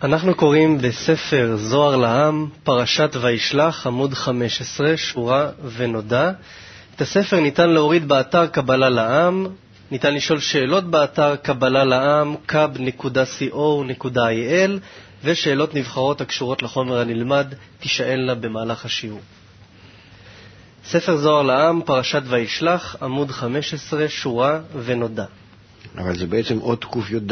אנחנו קוראים בספר זוהר לעם, פרשת וישלח, עמוד 15, שורה ונודע. את הספר ניתן להוריד באתר קבלה לעם, ניתן לשאול שאלות באתר קבלה לעם, kab.co.il, ושאלות נבחרות הקשורות לחומר הנלמד תשאלנה במהלך השיעור. ספר זוהר לעם, פרשת וישלח, עמוד 15, שורה ונודע. אבל זה בעצם אות ק"י"ד.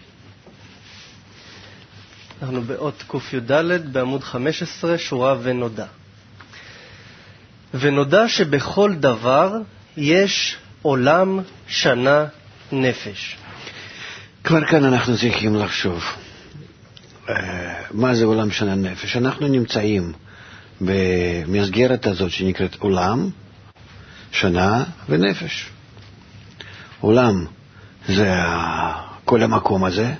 אנחנו באות ק"י"ד בעמוד 15, שורה ונודע. ונודע שבכל דבר יש עולם, שנה, נפש. כבר כאן אנחנו צריכים לחשוב מה זה עולם, שנה, נפש. אנחנו נמצאים במסגרת הזאת שנקראת עולם, שנה ונפש. עולם זה כל המקום הזה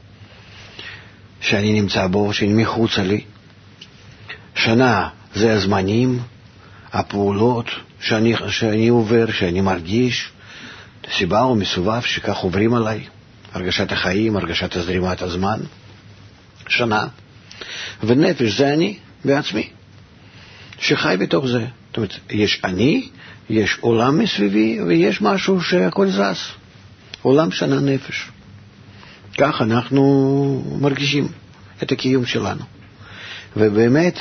שאני נמצא בו, שאני מחוצה לי. שנה זה הזמנים, הפעולות שאני עובר, שאני מרגיש, סיבה או מסובב שכך עוברים עליי, הרגשת החיים, הרגשת הזרימת הזמן. שנה. ונפש זה אני בעצמי, שחי בתוך זה. זאת אומרת, יש אני, יש עולם מסביבי, ויש משהו שהכל זז. עולם, שנה, נפש. כך אנחנו מרגישים את הקיום שלנו. ובאמת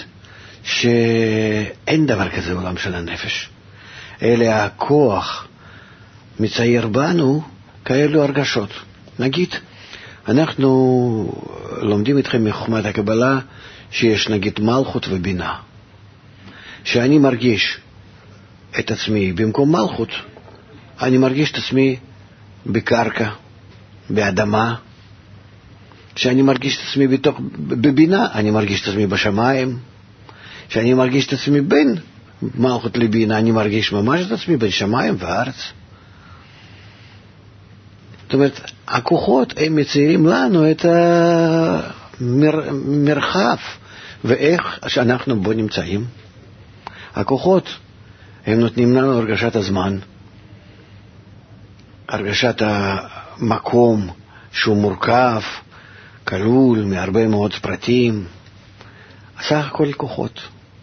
שאין דבר כזה עולם של הנפש. אלה הכוח מצייר בנו כאלו הרגשות. נגיד, אנחנו לומדים איתכם מחוכמת הקבלה שיש נגיד מלכות ובינה. שאני מרגיש את עצמי במקום מלכות, אני מרגיש את עצמי בקרקע, באדמה. כשאני מרגיש את עצמי בבינה, אני מרגיש את עצמי בשמיים. כשאני מרגיש את עצמי בין מלכות לבינה, אני מרגיש ממש את עצמי בין שמיים וארץ. זאת אומרת, הכוחות הם מציירים לנו את המרחב ואיך שאנחנו בו נמצאים. הכוחות הם נותנים לנו הרגשת הזמן, הרגשת המקום שהוא מורכב, כלול מהרבה מאוד פרטים. סך הכל כוחות.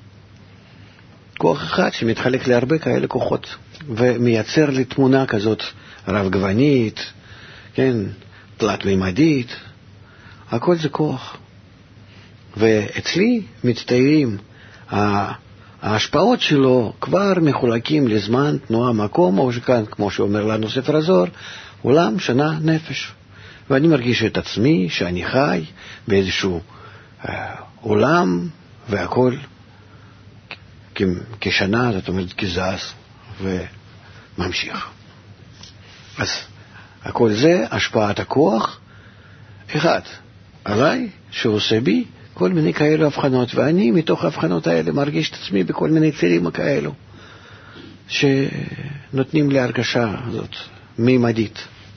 כוח אחד שמתחלק להרבה כאלה כוחות ומייצר לי תמונה כזאת רב גוונית, כן, תלת מימדית. הכל זה כוח. ואצלי מצטיירים ההשפעות שלו כבר מחולקים לזמן, תנועה, מקום, או שכאן, כמו שאומר לנו ספר הזוהר, עולם, שנה, נפש. ואני מרגיש את עצמי שאני חי באיזשהו עולם, והכל כשנה, זאת אומרת כזז וממשיך. אז הכל זה השפעת הכוח אחד עליי, שעושה בי כל מיני כאלו הבחנות, ואני מתוך ההבחנות האלה מרגיש את עצמי בכל מיני צירים כאלו שנותנים לי הרגשה הזאת מימדית.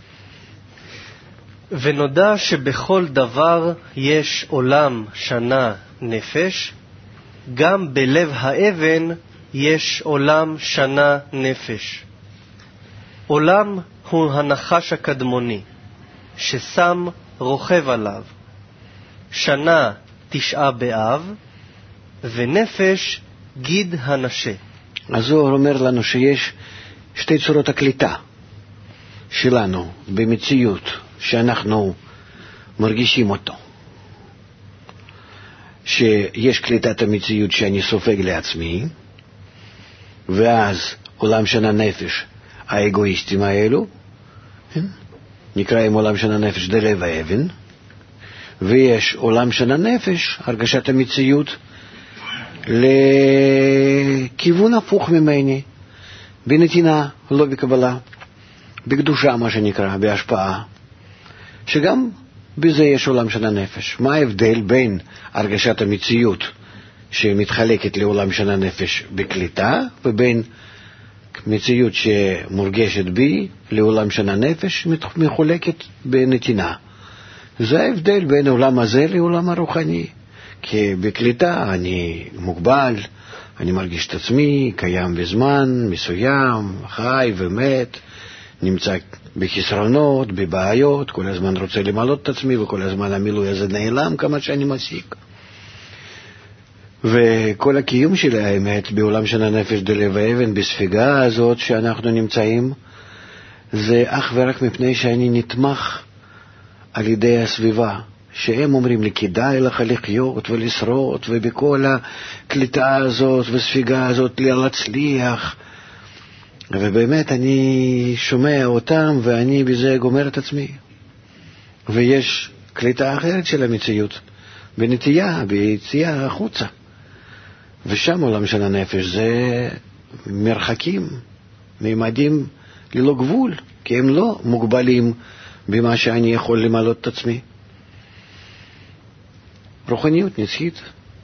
ונודע שבכל דבר יש עולם, שנה, נפש. גם בלב האבן יש עולם, שנה, נפש. עולם הוא הנחש הקדמוני ששם רוכב עליו. שנה, 9 באב, ונפש גיד הנשה. הזוהר אומר לנו שיש שתי צורות הקליטה שלנו במציאות שאנחנו מרגישים אותו. שיש קליטת המציאות שאני סופג לעצמי, ואז עולם שנה נפש האגואיסטים האלו, נקראים עולם שנה נפש דלב האבן, ויש עולם שנה נפש, הרגשת המציאות לכיוון הפוך ממני, בנתינה, לא בקבלה, בקדושה מה שנקרא, בהשפעה, שגם בזה יש עולם שנה נפש. מה ההבדל בין הרגשת המציאות שמתחלקת לעולם שנה נפש בקליטה, ובין מציאות שמורגשת בי לעולם שנה נפש מחולקת בנתינה? זה ההבדל בין העולם הזה לעולם הרוחני. כי בקליטה אני מוגבל, אני מרגיש את עצמי קיים בזמן מסוים, חי ומת, נמצא בחסרונות, בבעיות, כל הזמן רוצה למלות את עצמי, וכל הזמן המילוי הזה נעלם כמה שאני משיג. וכל הקיום שלי, האמת, בעולם של הנפש דלב האבן, בספיגה הזאת שאנחנו נמצאים, זה אך ורק מפני שאני נתמך על ידי הסביבה, שהם אומרים לי, כדאי לך לחיות ולשרוד, ובכל הקליטה הזאת וספיגה הזאת להצליח. ובאמת אני שומע אותם, ואני בזה גומר את עצמי. ויש קליטה אחרת של המציאות, בנטייה, ביציאה החוצה. ושם עולם של הנפש זה מרחקים, ממדים ללא גבול, כי הם לא מוגבלים במה שאני יכול למלות את עצמי. רוחניות נצחית.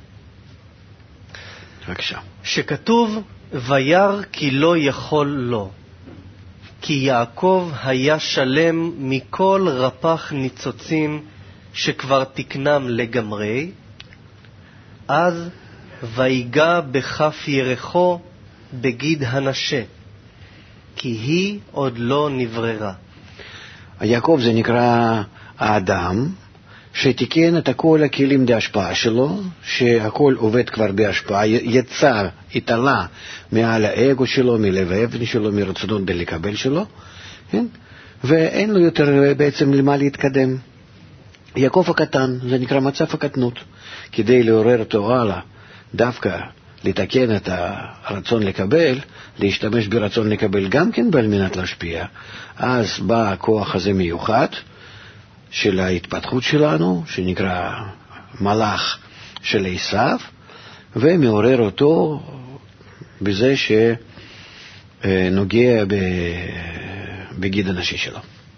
בבקשה. שכתוב וירא כי לא יכול לו, כי יעקב היה שלם מכל רפ"ח ניצוצים שכבר תקנם לגמרי, אז ויגע בכף ירחו בגיד הנשה, כי היא עוד לא נבררה. יעקב זה נקרא האדם שתיקן את כל הכלים להשפעה שלו, שהכל עובד כבר בהשפעה, יצא, התעלה מעל האגו שלו, מלב האבן שלו, מרצונות לקבל שלו, כן? ואין לו יותר בעצם למה להתקדם. יעקב הקטן, זה נקרא מצב הקטנות, כדי לעורר אותו הלאה, דווקא לתקן את הרצון לקבל, להשתמש ברצון לקבל גם כן על מנת להשפיע. אז בא הכוח הזה מיוחד של ההתפתחות שלנו, שנקרא מלאך של עשיו, ומעורר אותו בזה שנוגע בגיד הנשי שלו.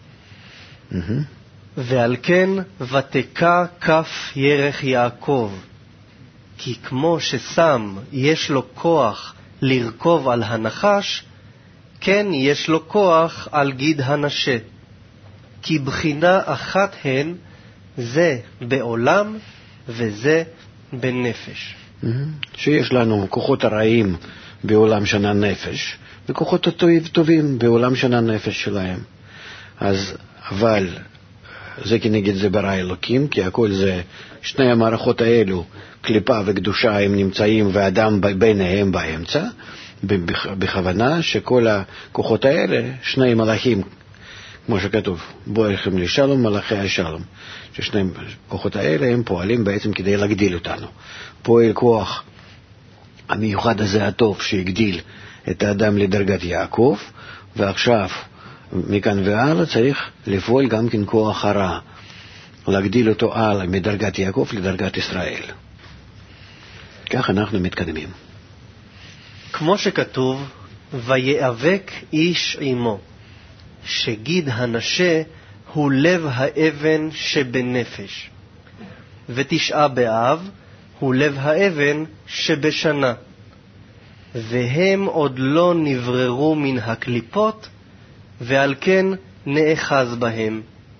ועל כן ותקע כף ירך יעקב, כי כמו שסם יש לו כוח לרכוב על הנחש, כן יש לו כוח על גיד הנשה, כי בחינה אחת הן, זה בעולם וזה בנפש. שיש לנו כוחות הרעים בעולם של הנפש, וכוחות טובים בעולם של הנפש שלהם. אז, אבל זה כנגד זה ברא אלוקים, כי הכל זה, שני המערכות האלו, קליפה וקדושה, הם נמצאים, ואדם ביניהם באמצע, בכוונה שכל הכוחות האלה, שני מלאכים, כמו שכתוב, בואכם לשלום מלאכי השלום, ששני הכוחות האלה הם פועלים בעצם כדי להגדיל אותנו. פועל כוח המיוחד הזה הטוב שהגדיל את האדם לדרגת יעקב, ועכשיו מכאן והלאה צריך לפעול גם כן כוח הרע, להגדיל אותו הלאה מדרגת יעקב לדרגת ישראל. כך אנחנו מתקדמים. כמו שכתוב, ויאבק איש עמו, שגיד הנשה הוא לב האבן שבנפש, ותשעה באב הוא לב האבן שבשנה, והם עוד לא נבררו מן הקליפות, ועל כן נאחז בהם.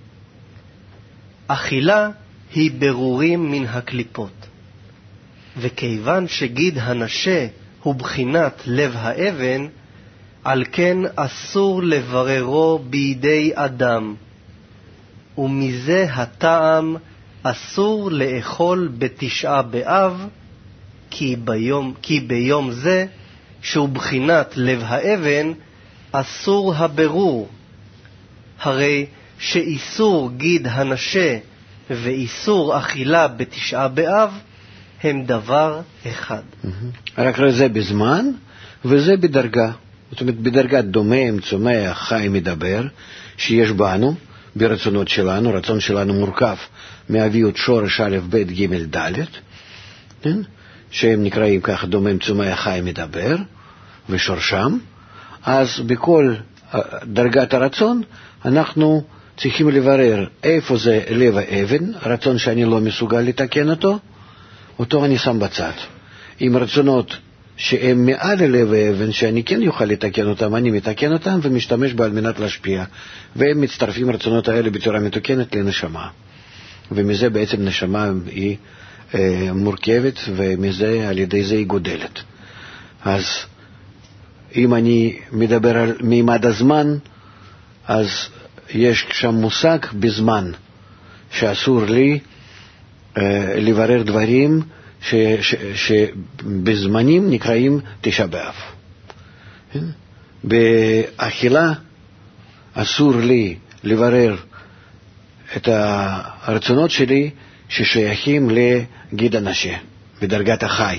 אכילה היא ברורים מן הקליפות, וכיוון שגיד הנשה הוא בחינת לב האבן, על כן אסור לבררו בידי אדם, ומזה הטעם אסור לאכול בתשעה באב, כי ביום זה, שהוא בחינת לב האבן, אסור הברור. הרי שאיסור גיד הנשה ואיסור אכילה בתשעה באב הם דבר אחד. רק זה בזמן וזה בדרגה. זאת אומרת, בדרגת דומם, צומח, חי, מדבר, שיש בנו, ברצונות שלנו, רצון שלנו מורכב מאביות שורש א' ב' ג' ד', כן? שהם נקראים כך דומם, צומח, חי, מדבר, ושורשם. אז בכל דרגת הרצון אנחנו צריכים לברר איפה זה לב האבן, רצון שאני לא מסוגל לתקן אותו אני שם בצד. עם רצונות שהם מעל לב האבן, שאני כן יוכל לתקן אותם, אני מתקן אותם ומשתמש בה על מנת להשפיע, והם מצטרפים רצונות האלה בצורה מתוקנת לנשמה. ומזה בעצם נשמה היא מורכבת, ומזה על ידי זה היא גודלת. אז אם אני מדבר על מימד הזמן, אז יש שם מושג בזמן, שאסור לי לברר דברים שבזמנים נקראים תשעה באב. באכילה אסור לי לברר את הרצונות שלי ששייכים לגיד הנשה, בדרגת החי.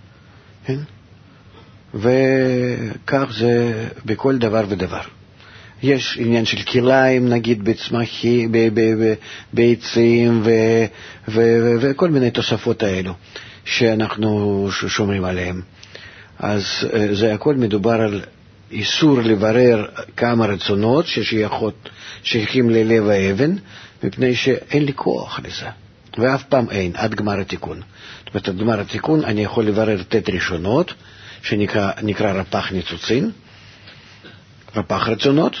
וכך זה בכל דבר ודבר. יש עניין של כליים, נגיד בצמחים, בעצים וכל מיני תוספות האלו שאנחנו שומרים עליהם. אז זה הכל מדובר על איסור לברר כמה רצונות ששייכים ללב האבן, מפני שאין לי כוח לזה, ואף פעם אין, עד גמר התיקון. זאת אומרת, עד גמר התיקון אני יכול לברר תת ראשונות, שנקרא רפ"ח ניצוצין, רפ"ח רצונות,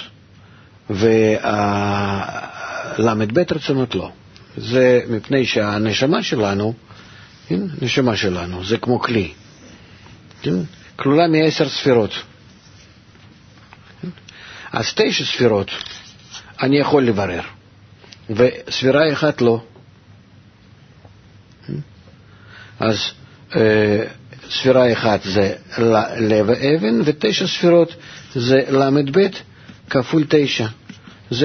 ול"ב רצונות לא. זה מפני שהנשמה שלנו, נשמה שלנו, זה כמו כלי, כלולה מ10 ספירות. אז 9 ספירות אני יכול לברר, וספירה אחת לא. אז ספירה אחת זה לב האבן, ו9 ספירות זה ל"ב כפול 9, זה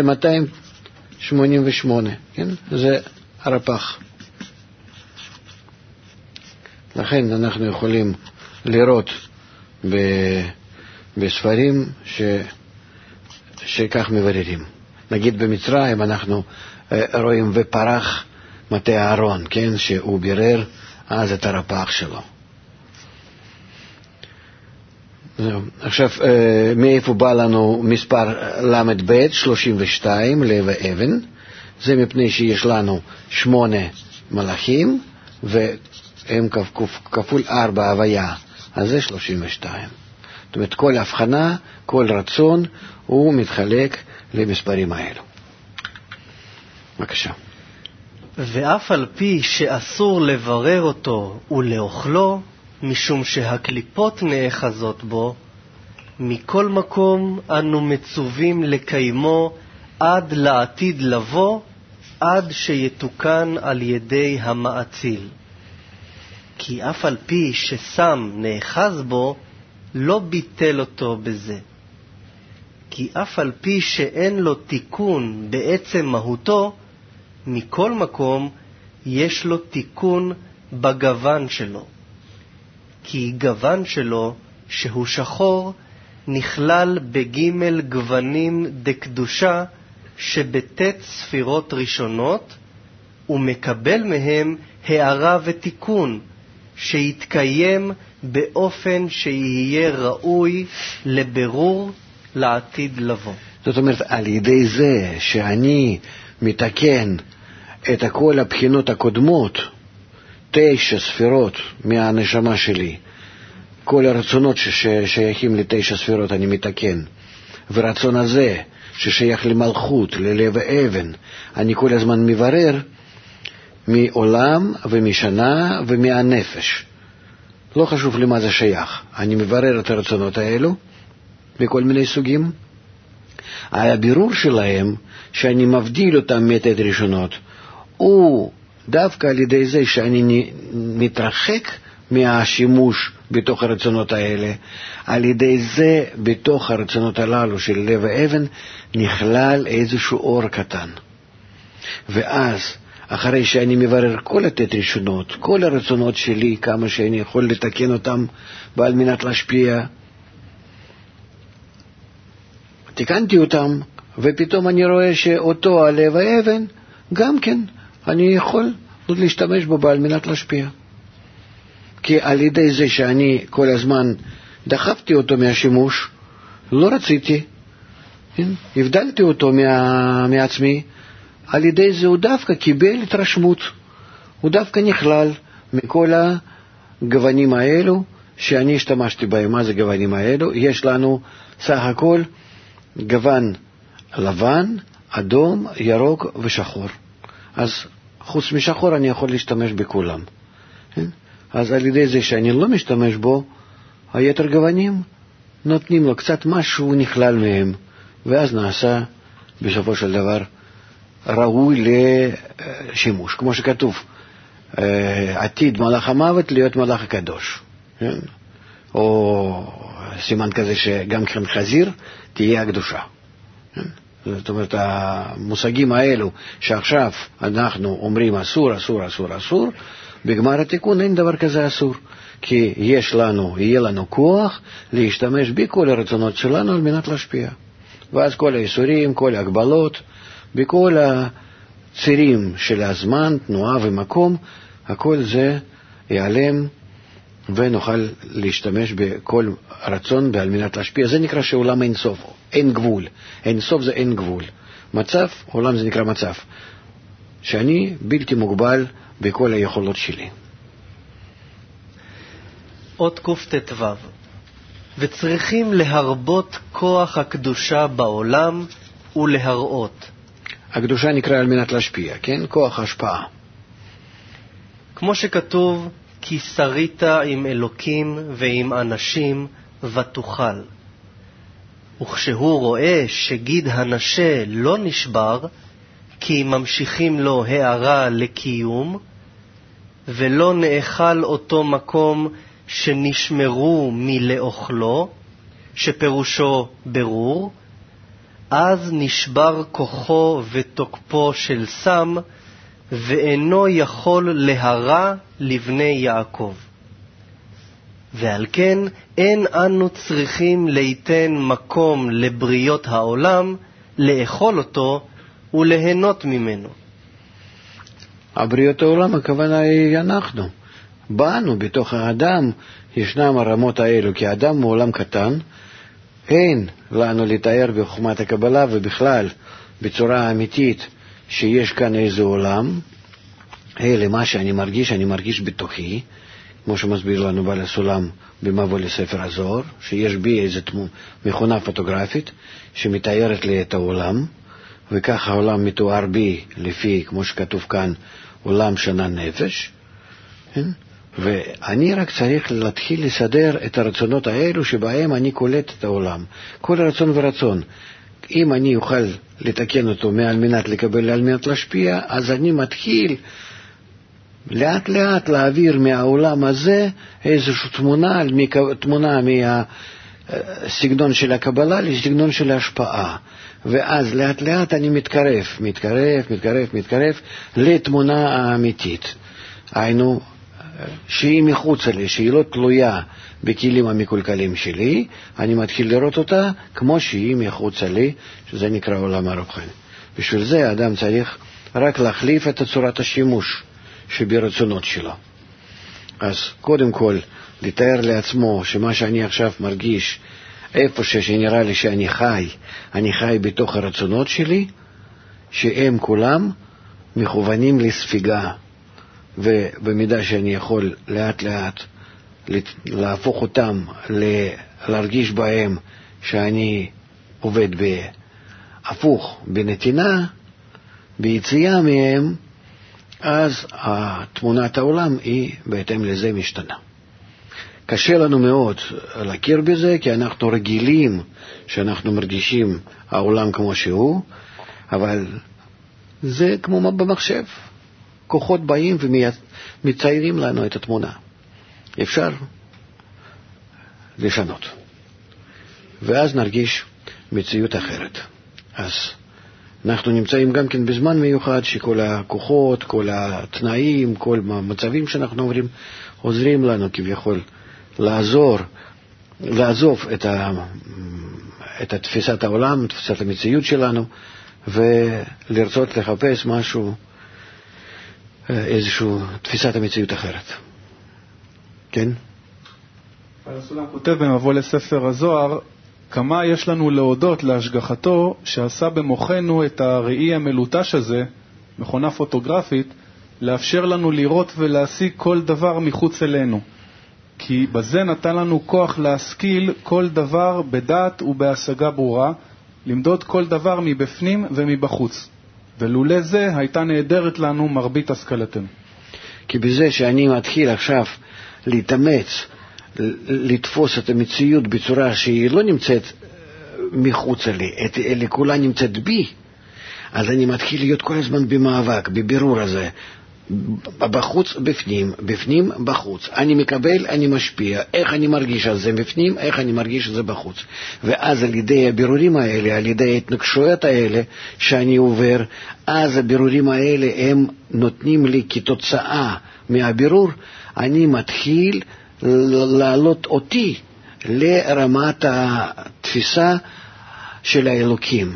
288, כן? זה הרפ"ח. לכן אנחנו יכולים לראות בספרים שכך מבררים. נגיד במצרים אנחנו רואים ופרח מטה אהרון, כן? שהוא בירר אז את הרפ"ח שלו. עכשיו, מאיפה בא לנו מספר ל"ב 32 לב האבן? זה מפני שיש לנו 8 מלאכים והם כפול 4 הוויה, אז זה 32. זאת אומרת, כל הבחנה, כל רצון הוא מתחלק למספרים האלו. בבקשה. ואף על פי שאסור לברר אותו ולאוכלו, משום שהקליפות נאחזות בו, מכל מקום אנו מצווים לקיימו עד לעתיד לבוא, עד שיתוקן על ידי המאציל. כי אף על פי שסם נאחז בו, לא ביטל אותו בזה. כי אף על פי שאין לו תיקון בעצם מהותו, מכל מקום יש לו תיקון בגוון שלו. כי גוון שלו, שהוא שחור, נכלל בג' גוונים דקדושה שבתת ספירות ראשונות, ומקבל מהם הערה ותיקון, שיתקיים באופן שיהיה ראוי לבירור לעתיד לבוא. זאת אומרת, על ידי זה שאני מתקן את כל הבחינות הקודמות, 9 ספירות מהנשמה שלי, כל הרצונות ששייכים ל9 ספירות אני מתקן, ורצון הזה ששייך למלכות, ללב האבן, אני כל הזמן מברר מעולם ומשנה ומהנפש. לא חשוב למה זה שייך. אני מברר את הרצונות האלו בכל מיני סוגים. הבירור שלהם, שאני מבדיל אותם מתת ראשונות, הוא דווקא על ידי זה שאני מתרחק מהשימוש בתוך הרצונות האלה. על ידי זה בתוך הרצונות הללו של לב האבן נכלל איזשהו אור קטן. ואז אחרי שאני מברר כל התת ראשונות, כל הרצונות שלי, כמה שאני יכול לתקן אותם ועל מנת להשפיע, תיקנתי אותם, ופתאום אני רואה שאותו הלב האבן גם כן אני יכול להשתמש בו בעל מנת להשפיע. כי על ידי זה שאני כל הזמן דחפתי אותו מהשימוש, לא רציתי, הבדלתי אותו מעצמי, על ידי זה הוא דווקא קיבל התרשמות, הוא דווקא נכלל מכל הגוונים האלו שאני השתמשתי בהם. מה זה גוונים האלו? יש לנו סך הכל גוון לבן, אדום, ירוק ושחור. אז חוץ משחור אני יכול להשתמש בכולם. אז על ידי זה שאני לא משתמש בו, היתר גוונים נותנים לו קצת משהו נכלל מהם, ואז נעשה בסופו של דבר ראוי לשימוש. כמו שכתוב, עתיד מלאך המוות להיות מלאך הקדוש. כן? או סימן כזה שגם כן חזיר תהיה הקדושה. כן? זאת אומרת, המושגים האלו שעכשיו אנחנו אומרים אסור, אסור, אסור, אסור, בגמר התיקון אין דבר כזה אסור. כי יהיה לנו כוח להשתמש בכל הרצונות שלנו על מנת להשפיע. ואז כל האיסורים, כל ההגבלות, בכל הצירים של הזמן, תנועה ומקום, הכל זה ייעלם ונוכל להשתמש בכל רצון על מנת להשפיע. זה נקרא שעולם אין סוף, אין גבול. אין סוף זה אין גבול. מצב, עולם זה נקרא מצב. שאני בלתי מוגבל בכל היכולות שלי. עוד קט"ו, וצריכים להרבות כוח הקדושה בעולם ולהראות. הקדושה נקרא על מנת להשפיע, כן? כוח השפעה. כמו שכתוב, כי שרית עם אלוקים ועם אנשים ותוכל. וכשהוא רואה שגיד הנשה לא נשבר, כי ממשיכים לו הערה לקיום, ולא נאכל אותו מקום שנשמרו מלאוכלו, שפירושו ברור, אז נשבר כוחו ותוקפו של סם, ואינו יכול להרע לבני יעקב. ועל כן אין אנו צריכים ליתן מקום לבריות העולם, לאכול אותו וליהנות ממנו. הבריות העולם, הכוונה היא אנחנו. בנו, בתוך האדם, ישנם הרמות האלו, כי האדם הוא עולם קטן, אין לנו לתאר בחוכמת הקבלה ובכלל בצורה אמיתית שיש כאן איזה עולם, אלה מה שאני מרגיש בתוכי, כמו שמסביר לנו בעל הסולם במבוא לספר הזוהר, שיש בי איזו מכונה פוטוגרפית שמתארת לי את העולם, וכך העולם מתואר בי לפי, כמו שכתוב כאן, עולם שנה נפש, ואני רק צריך להתחיל לסדר את הרצונות האלו שבהם אני קולט את העולם. כל רצון ורצון. אם אני אוכל לתקן אותו על מנת לקבל, על מנת להשפיע, אז אני מתחיל לאט לאט להעביר מהעולם הזה איזושהי תמונה מהסגנון של הקבלה לסגנון של ההשפעה. ואז לאט לאט אני מתקרב לתמונה האמיתית. היינו, שהיא מחוץ לי, שהיא לא תלויה בכלים המקולקלים שלי, אני מתחיל לראות אותה כמו שהיא מחוץ לי, שזה נקרא עולם הרוחני. בשביל זה האדם צריך רק להחליף את צורת השימוש שברצונות שלו. אז קודם כל, לתאר לעצמו שמה שאני עכשיו מרגיש, איפה שנראה לי שאני חי בתוך הרצונות שלי, שהם כולם מכוונים לספיגה, ובמידה שאני יכול לאט לאט להפוך אותם, להרגיש בהם שאני עובד בהפוך, בנתינה, ביציאה מהם, אז תמונת העולם היא בהתאם לזה משתנה. קשה לנו מאוד להכיר בזה, כי אנחנו רגילים שאנחנו מרגישים העולם כמו שהוא, אבל זה כמו במחשב. כוחות באים ומציירים לנו את התמונה. אפשר לשנות. ואז נרגיש מציאות אחרת. אז אנחנו נמצאים גם כן בזמן מיוחד שכל הכוחות, כל התנאים, כל המצבים שאנחנו עוברים, עוזרים לנו כביכול לעזוב את תפיסת העולם, תפיסת המציאות שלנו, ולרצות לחפש משהו, איזושהי תפיסת המציאות אחרת. כן? הסולם כותב במבוא לספר הזוהר, כמה יש לנו להודות להשגחתו שעשה במוחנו את הראי המלוטש הזה, מכונה פוטוגרפית, לאפשר לנו לראות ולהשיג כל דבר מחוץ אלינו. כי בזה נתן לנו כוח להשכיל כל דבר בדעת ובהשגה ברורה, למדוד כל דבר מבפנים ומבחוץ. ולולא זה הייתה נהדרת לנו מרבית השכלתנו. כי בזה שאני מתחיל עכשיו להתאמץ, לתפוס את המציאות בצורה שהיא לא נמצאת מחוץ לי, אלא כולה נמצאת בי, אז אני מתחיל להיות כל הזמן במאבק, בבירור הזה. בחוץ, בפנים, בפנים, בחוץ. אני מקבל, אני משפיע. איך אני מרגיש על זה בפנים, איך אני מרגיש על זה בחוץ. ואז על ידי הבירורים האלה, על ידי ההתנגשויות האלה שאני עובר, אז הבירורים האלה הם נותנים לי כתוצאה מהבירור, אני מתחיל לעלות אותי לרמת התפיסה של האלוקים,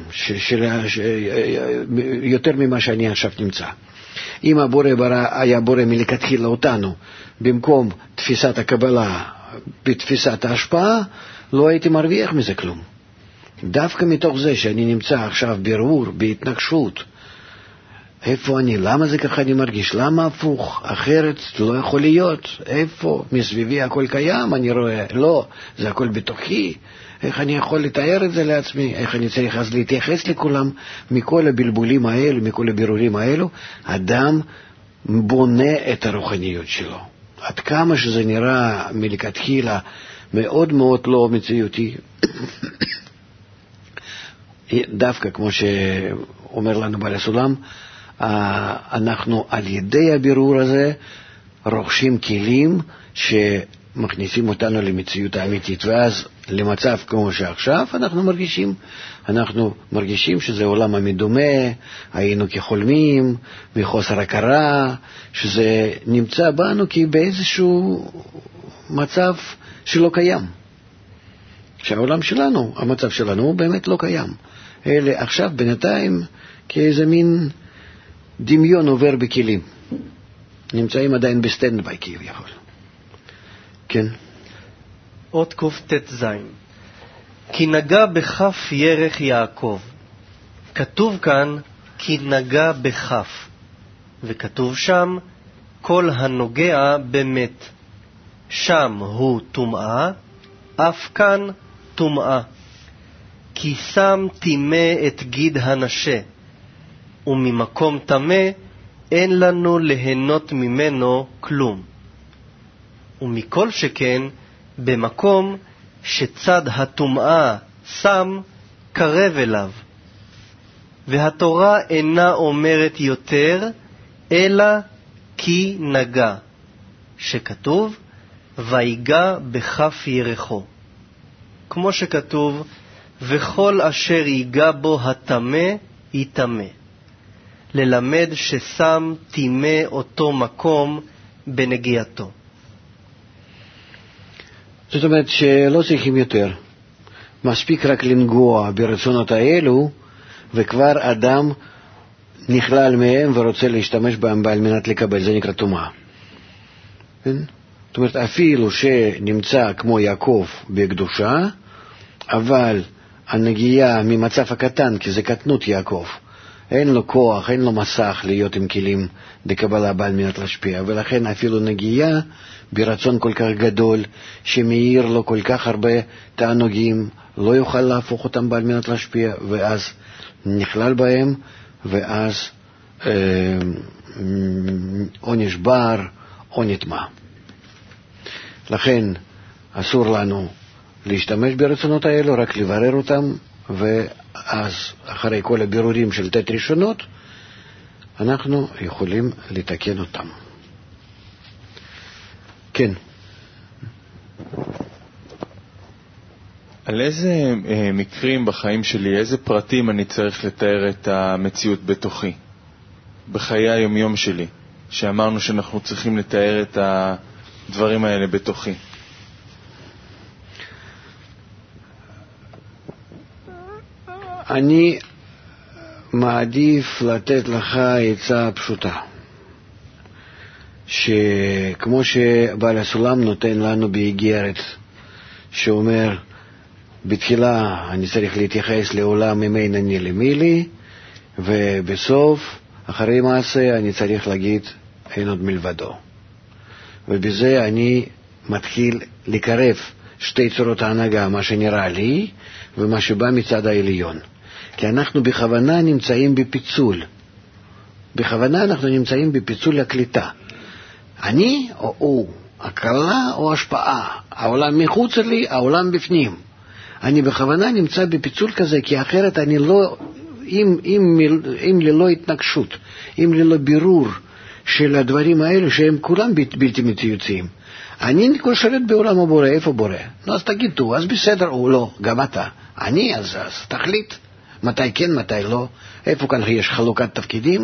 יותר ממה שאני עכשיו נמצא. אם הבורא היה בורא מלכתחילה אותנו, במקום תפיסת הקבלה בתפיסת ההשפעה, לא הייתי מרוויח מזה כלום. דווקא מתוך זה שאני נמצא עכשיו ברור, בהתנגשות, איפה אני, למה זה ככה אני מרגיש, למה הפוך, אחרת לא יכול להיות, איפה, מסביבי הכל קיים, אני רואה, לא, זה הכל בתוכי, איך אני יכול לתאר את זה לעצמי, איך אני צריך אז להתייחס לכולם, מכל הבלבולים האלו, מכל הבירורים האלו, אדם בונה את הרוחניות שלו. עד כמה שזה נראה מלכתחילה מאוד מאוד לא מציאותי, דווקא כמו שאומר לנו בעל הסולם, אנחנו על ידי הבירור הזה רוכשים כלים שמכניסים אותנו למציאות האמיתית, ואז למצב כמו שעכשיו אנחנו מרגישים שזה עולם המדומה, היינו כחולמים, מחוסר הכרה, שזה נמצא בנו באיזשהו מצב שלא קיים. שהעולם שלנו, המצב שלנו הוא באמת לא קיים. אלה עכשיו בינתיים כאיזה מין דמיון עובר בכלים. נמצאים עדיין בסטנדביי כביכול. כן. אות קט"ז. כי נגע בכף ירך יעקב. כתוב כאן כי נגע בכף, וכתוב שם כל הנוגע במת. שם הוא טומאה, אף כאן טומאה. כי שם טימא את גיד הנשה, וממקום טמא אין לנו ליהנות ממנו כלום. ומכל שכן במקום שצד הטומאה שם קרב אליו. והתורה אינה אומרת יותר אלא כי נגע, שכתוב ויגע בכף ירחו, כמו שכתוב וכל אשר ייגע בו הטמא יטמא, ללמד ששם טימא אותו מקום בנגיעתו. זאת אומרת שלא צריכים יותר, מספיק רק לנגוע ברצונות האלו, וכבר אדם נכלל מהם ורוצה להשתמש בהם על מנת לקבל, זה נקרא טומאה. זאת אומרת, אפילו שנמצא כמו יעקב בקדושה, אבל הנגיעה ממצב הקטן, כי זה קטנות יעקב, אין לו כוח, אין לו מסך להיות עם כלים לקבלה בעל מנת להשפיע, ולכן אפילו נגיעה ברצון כל כך גדול שמאיר לו כל כך הרבה תענוגים, לא יוכל להפוך אותם בעל מנת להשפיע, ואז נכלל בהם, ואז או נשבר או נטמע. לכן אסור לנו להשתמש ברצונות האלו, רק לברר אותם, ואז אחרי כל הבירורים של תת ראשונות אנחנו יכולים לתקן אותם. כן. על איזה מקרים בחיים שלי, איזה פרטים אני צריך לתאר את המציאות בתוכי, בחיי היומיום שלי, שאמרנו שאנחנו צריכים לתאר את הדברים האלה בתוכי? אני מעדיף לתת לך עצה פשוטה, שכמו שבעל הסולם נותן לנו באיגרת, שאומר בתחילה אני צריך להתייחס לעולם ממין אני למי לי, ובסוף אחרי מעשה אני צריך להגיד אין עוד מלבדו, ובזה אני מתחיל לקרב שתי צורות ההנהגה, מה שנראה לי ומה שבא מצד העליון. כי אנחנו בכוונה נמצאים בפיצול, בכוונה אנחנו נמצאים בפיצול הקליטה, אני או הוא, הקרלה או השפעה, העולם מחוץ לי, העולם בפנים. אני בכוונה נמצא בפיצול כזה, כי אחרת אני לא אם ללא התנגשות, אם ללא בירור של הדברים האלו שהם כולם בלתי מציאותיים. אני כבר שולט בעולם הבורא, איפה בורא? נו, אז תגיד תו, אז בסדר או לא, גם אתה. אני, אז תחליט. מתי כן, מתי לא. איפה כאן יש חלוקת תפקידים?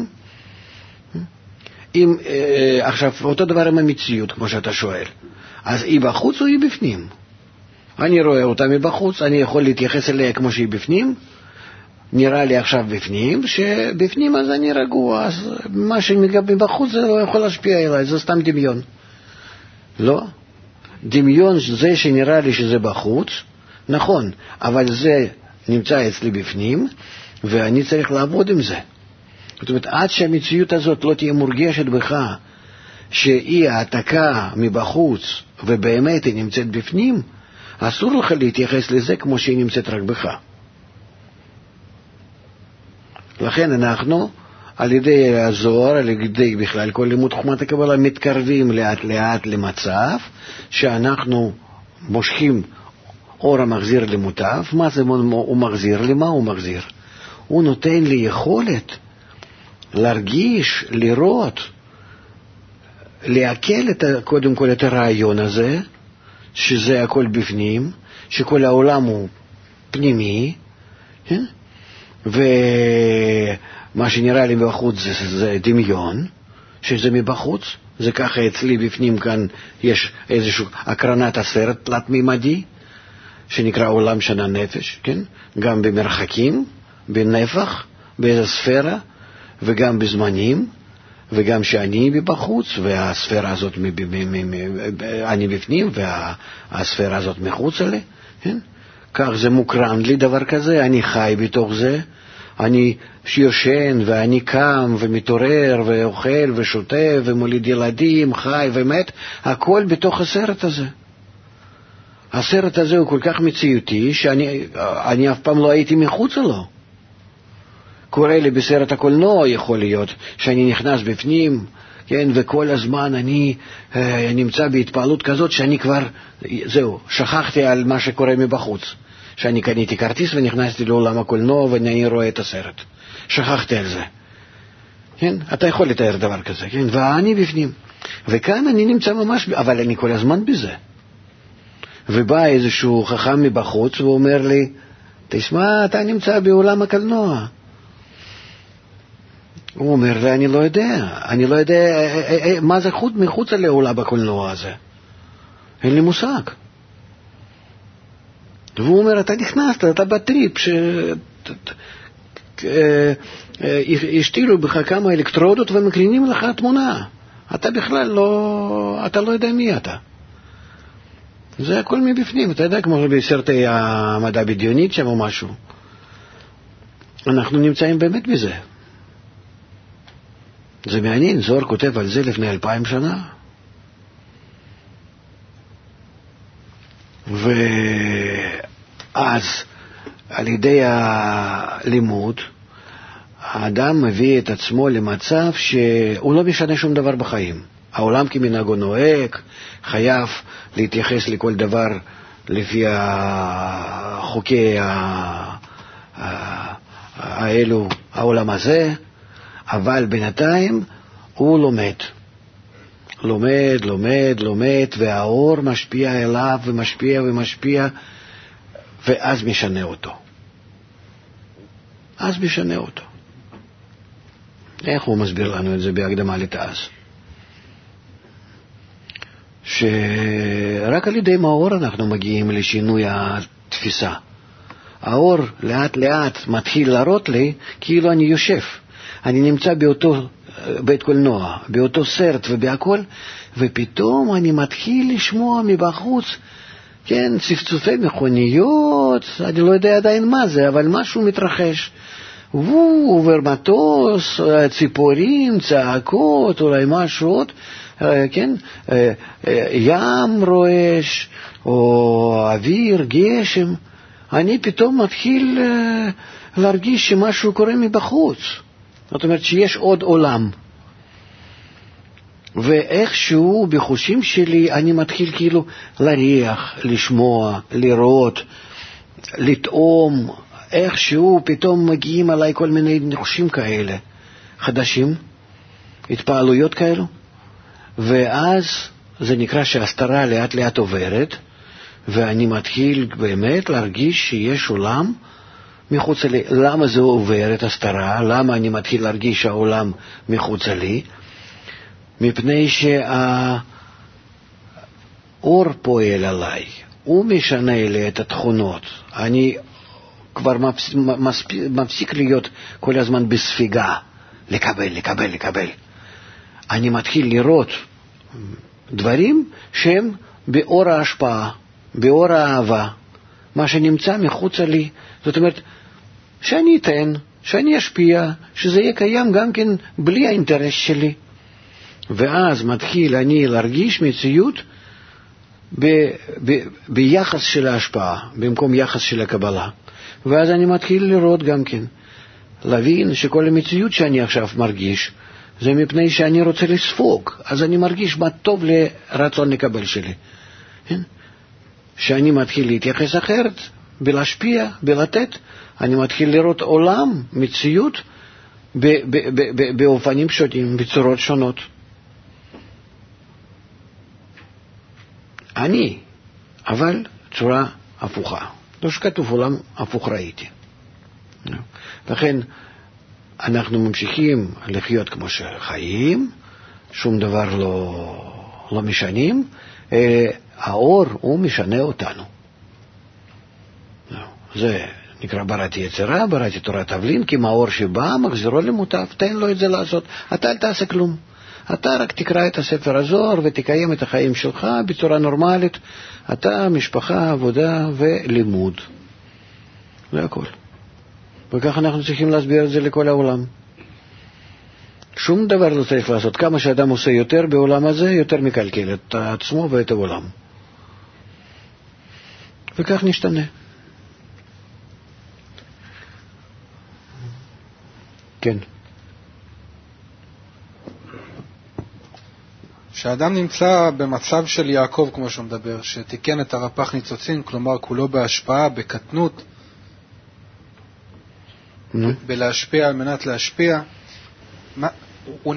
עכשיו, אותו דבר עם המציאות, כמו שאתה שואל. אז היא בחוץ או היא בפנים? אני רואה אותה מבחוץ, אני יכול להתייחס אליה כמו שהיא בפנים, נראה לי עכשיו בפנים, שבפנים אז אני רגוע, אז מה שמבחוץ זה לא יכול להשפיע אליי, זה סתם דמיון. לא? דמיון זה שנראה לי שזה בחוץ, נכון, אבל זה נמצא אצלי בפנים, ואני צריך לעבוד עם זה. זאת אומרת, עד שהמציאות הזאת לא תהיה מורגשת בך, שהיא העתקה מבחוץ, ובאמת היא נמצאת בפנים, אסור לך להתייחס לזה כמו שהיא נמצאת רק בך. לכן אנחנו, על ידי הזוהר, על ידי בכלל כל לימוד חוכמת הקבלה, מתקרבים לאט לאט למצב שאנחנו מושכים אור המחזיר למוטב. מה זה הוא מחזיר? למה הוא מחזיר? הוא נותן לי יכולת להרגיש, לראות, להקל קודם כל את הרעיון הזה, שזה הכל בפנים, שכל העולם הוא פנימי, כן? ומה שנראה לי בחוץ זה דמיון, שזה מבחוץ, זה ככה אצלי בפנים כאן יש איזושהי הקרנת הסרט תלת-מימדי, שנקרא עולם של הנפש, כן? גם במרחקים, בנפח, באיזו ספירה, וגם בזמנים, וגם שאני מבחוץ, והספירה הזאת אני בפנים, והספירה הזאת מחוץ עלי, כן? כך זה מוקרן לי דבר כזה, אני חי בתוך זה, אני יושן ואני קם ומתעורר ואוכל ושותה ומוליד ילדים, חי ומת, הכל בתוך הסרט הזה. הסרט הזה הוא כל כך מציאותי שאני אף פעם לא הייתי מחוץ לו. קורא לי בסרט הקולנוע יכול להיות שאני נכנס בפנים, כן, וכל הזמן אני נמצא בהתפעלות כזאת שאני כבר, זהו, שכחתי על מה שקורה מבחוץ. שאני קניתי כרטיס ונכנסתי לעולם הקולנוע ואני רואה את הסרט. שכחתי על זה. כן? אתה יכול לתאר דבר כזה, כן? ואני בפנים. וכאן אני נמצא ממש, אבל אני כל הזמן בזה. ובא איזשהו חכם מבחוץ ואומר לי, תשמע, אתה נמצא בעולם הקולנוע. הוא אומר לי, אני לא יודע מה זה מחוץ לעולם הקולנוע הזה. אין לי מושג. והוא אומר, אתה נכנסת, אתה בטריפ, השתילו בך כמה אלקטרודות ומקרינים לך תמונה. אתה בכלל לא, אתה לא יודע מי אתה. זה הכל מבפנים, אתה יודע, כמו בסרטי המדע בדיונית שם או משהו. אנחנו נמצאים באמת בזה. זה מעניין, זוהר כותב על זה לפני 2000 שנה. ואז על ידי הלימוד האדם מביא את עצמו למצב שהוא לא משנה שום דבר בחיים. העולם כמנהגו נוהג, חייב להתייחס לכל דבר לפי חוקי האלו, העולם הזה, אבל בינתיים הוא לומד, והאור משפיע אליו ומשפיע, ואז משנה אותו. איך הוא מסביר לנו את זה בהקדמה לתעש? שרק על ידי מאור אנחנו מגיעים לשינוי התפיסה. האור לאט לאט מתחיל להראות לי כאילו אני יושב. אני נמצא באותו בית קולנוע, באותו סרט ובהכל, ופתאום אני מתחיל לשמוע מבחוץ, כן, צפצופי מכוניות, אני לא יודע עדיין מה זה, אבל משהו מתרחש. עובר מטוס, ציפורים, צעקות, אולי משהו עוד, כן, ים רועש, או אוויר, גשם. אני פתאום מתחיל להרגיש שמשהו קורה מבחוץ. זאת אומרת שיש עוד עולם. ואיכשהו בחושים שלי אני מתחיל כאילו להריח, לשמוע, לראות, לטעום, איכשהו פתאום מגיעים עליי כל מיני נחושים כאלה, חדשים, התפעלויות כאלו, ואז זה נקרא שהסתרה לאט לאט עוברת, ואני מתחיל באמת להרגיש שיש עולם מחוץ לי. למה זה עובר את הסתרה? למה אני מתחיל להרגיש שהעולם מחוץ לי? מפני שהאור פועל עליי, הוא משנה לי את התכונות. אני כבר מפסיק להיות כל הזמן בספיגה, לקבל. אני מתחיל לראות דברים שהם באור ההשפעה, באור האהבה, מה שנמצא מחוץ לי. זאת אומרת, שאני אתן, שאני אשפיע, שזה יהיה קיים גם כן בלי האינטרס שלי. ואז מתחיל אני להרגיש מציאות ביחס של ההשפעה, במקום יחס של הקבלה. ואז אני מתחיל לראות גם כן, להבין שכל המציאות שאני עכשיו מרגיש, זה מפני שאני רוצה לספוג. אז אני מרגיש מה טוב לרצון לקבל שלי. שאני מתחיל להתייחס אחרת, בלהשפיע, בלתת, אני מתחיל לראות עולם, מציאות, באופנים שונים, בצורות שונות. אני, אבל צורה הפוכה. לא שכתוב עולם הפוך ראיתי. לכן אנחנו ממשיכים לחיות כמו שחיים, שום דבר לא משנים, האור הוא משנה אותנו. זה נקרא בראתי יצירה, בראתי תורת תבלין, כי מהאור שבא מחזירו למוטב, תן לו את זה לעשות, אתה אל תעשה כלום. אתה רק תקרא את הספר הזוהר ותקיים את החיים שלך בצורה נורמלית, אתה, משפחה, עבודה ולימוד. זה הכל. וכך אנחנו צריכים להסביר את זה לכל העולם. שום דבר לא צריך לעשות. כמה שאדם עושה יותר בעולם הזה, יותר מקלקל את עצמו ואת העולם. וכך נשתנה. כן. כשאדם נמצא במצב של יעקב, כמו שהוא מדבר, שתיקן את הרפ"ח ניצוצין, כלומר כולו בהשפעה, בקטנות, בלהשפיע על מנת להשפיע, הוא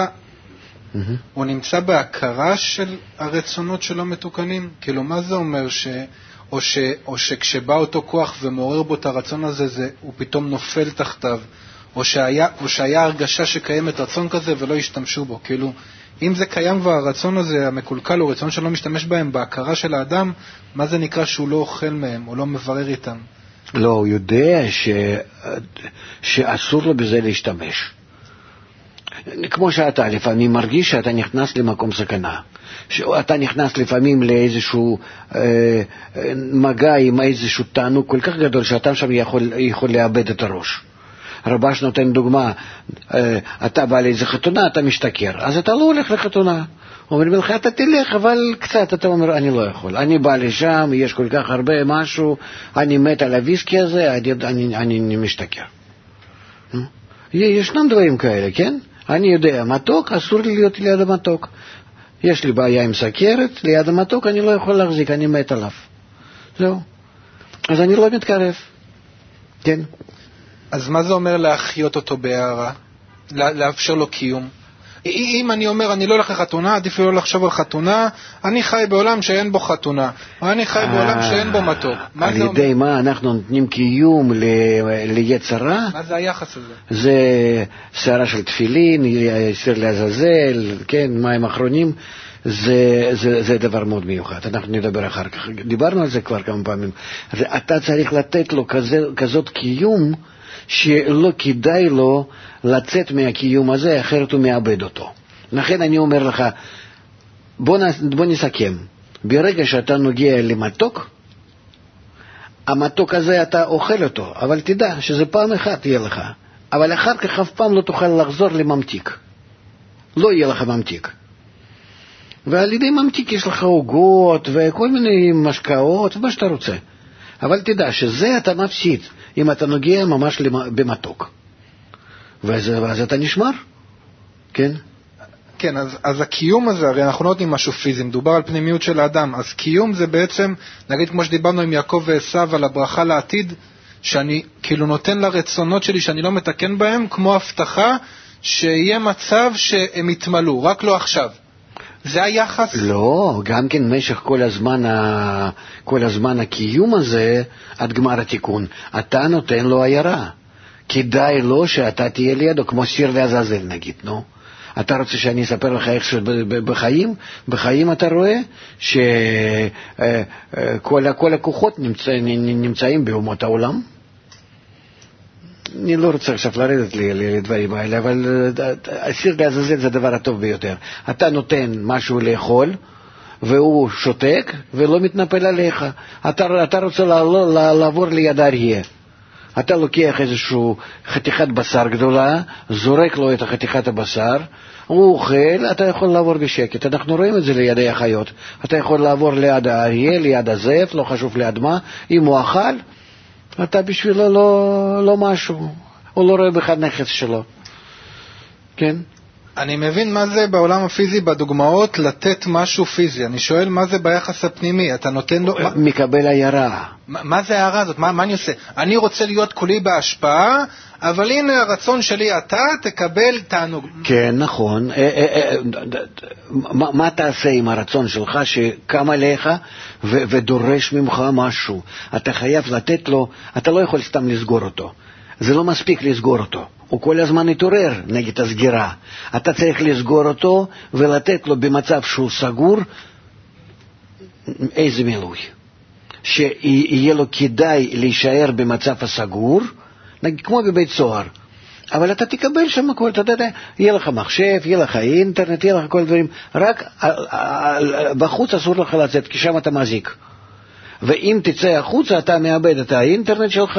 נמצא בהכרה של הרצונות שלו מתוקנים? כאילו, מה זה אומר או שכשבא אותו כוח ומעורר בו את הרצון הזה, הוא פתאום נופל תחתיו, או שהיה הרגשה שקיימת רצון כזה ולא השתמשו בו? כאילו, אם זה קיים והרצון הזה המקולקל הוא רצון שלא משתמש בהם בהכרה של האדם, מה זה נקרא שהוא לא אוכל מהם או לא מברר איתם? לא, הוא יודע שאסור לו בזה להשתמש. כמו שאתה לפעמים מרגיש שאתה נכנס למקום סכנה, שאתה נכנס לפעמים לאיזשהו מגע עם איזשהו תענוג כל כך גדול שאתה שם יכול לאבד את הראש. רבש נותן דוגמה, אתה בא לאיזה חתונה, אתה משתכר, אז אתה לא הולך לחתונה. אומרים לך, אתה תלך, אבל קצת, אתה אומר, אני לא יכול. אני בא לשם, יש כל כך הרבה משהו, אני מת על הוויסקי הזה, אני משתכר. ישנם דברים כאלה, כן? אני יודע, מתוק, אסור לי להיות ליד המתוק. יש לי בעיה עם סכרת, ליד המתוק אני לא יכול להחזיק, אני מת עליו. זהו. אז אני לא מתקרב. כן? אז מה זה אומר להחיות אותו בהערה? לאפשר לו קיום? אם אני אומר, אני לא הולך לחתונה, עדיף לי לא לחשוב על חתונה, אני חי בעולם שאין בו חתונה, או אני חי בעולם שאין בו מתוק. על ידי מה אנחנו נותנים קיום ליצרה? מה זה היחס הזה? זה שערה של תפילין, סיר לעזאזל, כן, מים אחרונים, זה דבר מאוד מיוחד. אנחנו נדבר אחר כך. דיברנו על זה כבר כמה פעמים. אתה צריך לתת לו כזאת קיום, שלא כדאי לו לצאת מהקיום הזה, אחרת הוא מאבד אותו. לכן אני אומר לך, בוא נסכם. ברגע שאתה נוגע למתוק, המתוק הזה אתה אוכל אותו, אבל תדע שזה פעם אחת יהיה לך. אבל אחר כך אף פעם לא תוכל לחזור לממתיק. לא יהיה לך ממתיק. ועל ידי ממתיק יש לך עוגות וכל מיני משקאות, מה שאתה רוצה. אבל תדע שזה אתה מפסיד אם אתה נוגע ממש במתוק. ואז אתה נשמר. כן? כן, אז הקיום הזה, הרי אנחנו לא נותנים משהו פיזי, מדובר על פנימיות של האדם. אז קיום זה בעצם, נגיד כמו שדיברנו עם יעקב ועשיו על הברכה לעתיד, שאני כאילו נותן לרצונות שלי שאני לא מתקן בהם, כמו הבטחה שיהיה מצב שהם יתמלאו, רק לא עכשיו. זה היחס? לא, גם כן משך כל הזמן הקיום הזה, עד גמר התיקון, אתה נותן לו עיירה. כדאי לו שאתה תהיה לידו, כמו שיר ועזאזל נגיד, נו. אתה רוצה שאני אספר לך איך בחיים אתה רואה שכל הכוחות נמצאים באומות העולם. אני לא רוצה עכשיו לרדת לדברים האלה, אבל השיר לעזאזל זה הדבר הטוב ביותר. אתה נותן משהו לאכול, והוא שותק ולא מתנפל עליך. אתה רוצה לעבור ליד אריה. אתה לוקח איזשהו חתיכת בשר גדולה, זורק לו את חתיכת הבשר, הוא אוכל, אתה יכול לעבור בשקט. אנחנו רואים את זה לידי החיות. אתה יכול לעבור ליד האריה, ליד הזאב, לא חשוב ליד מה. אם הוא אכל, אתה בשבילו לא משהו. הוא לא רואה בך נכס שלו. כן? אני מבין מה זה בעולם הפיזי בדוגמאות לתת משהו פיזי. אני שואל מה זה ביחס הפנימי. אתה נותן לו... מקבל הערה. מה זה הערה הזאת? מה אני עושה? אני רוצה להיות כולי בהשפעה, אבל הנה הרצון שלי, אתה תקבל תענוג. כן, נכון. מה תעשה עם הרצון שלך שקם עליך ודורש ממך משהו? אתה חייב לתת לו, אתה לא יכול סתם לסגור אותו. זה לא מספיק לסגור אותו. הוא כל הזמן יתעורר נגד הסגירה. אתה צריך לסגור אותו ולתת לו במצב שהוא סגור איזה מילוי. שיהיה לו כדאי להישאר במצב הסגור, נגיד כמו בבית סוהר. אבל אתה תקבל שם הכל, אתה יודע, יהיה לך מחשב, יהיה לך אינטרנט, יהיה לך כל דברים. רק בחוץ אסור לך לצאת, כי שם אתה מזיק. ואם תצא החוצה, אתה מאבד את האינטרנט שלך,